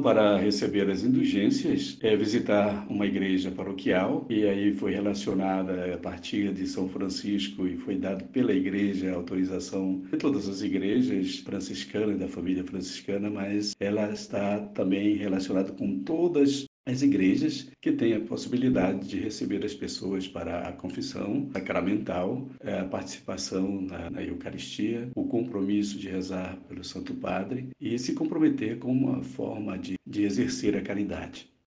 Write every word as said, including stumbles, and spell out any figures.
para receber as indulgências é visitar uma igreja paroquial, e aí foi relacionada a partir de São Francisco e foi dado pela igreja a autorização de todas as igrejas franciscanas, da família franciscana, mas ela está também relacionada com todas as igrejas que têm a possibilidade de receber as pessoas para a confissão sacramental, a participação na, na Eucaristia, o compromisso de rezar pelo Santo Padre e se comprometer com uma forma de, de exercer a caridade.